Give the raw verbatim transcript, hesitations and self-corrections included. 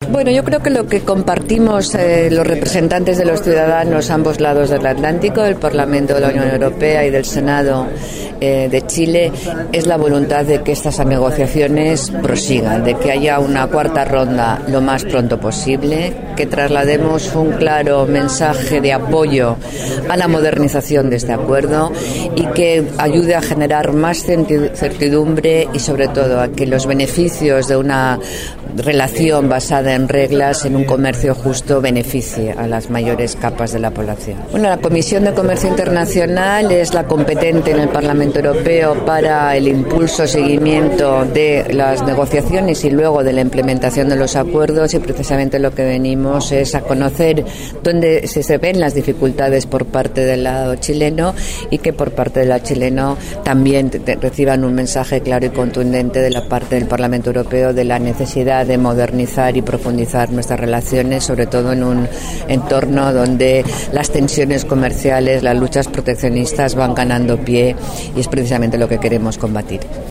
Bueno, yo creo que lo que compartimos eh, los representantes de los ciudadanos a ambos lados del Atlántico, del Parlamento de la Unión Europea y del Senado eh, de Chile, es la voluntad de que estas negociaciones prosigan, de que haya una cuarta ronda lo más pronto posible, que traslademos un claro mensaje de apoyo a la modernización de este acuerdo y que ayude a generar más certidumbre y sobre todo a que los beneficios de una relación basada en reglas, en un comercio justo, beneficie a las mayores capas de la población. Bueno, la Comisión de Comercio Internacional es la competente en el Parlamento Europeo para el impulso, seguimiento de las negociaciones y luego de la implementación de los acuerdos, y precisamente lo que venimos es a conocer dónde se ven las dificultades por parte del lado chileno y que por parte del lado chileno también reciban un mensaje claro y contundente de la parte del Parlamento Europeo de la necesidad de modernizar y profundizar nuestras relaciones, sobre todo en un entorno donde las tensiones comerciales, las luchas proteccionistas van ganando pie, y es precisamente lo que queremos combatir.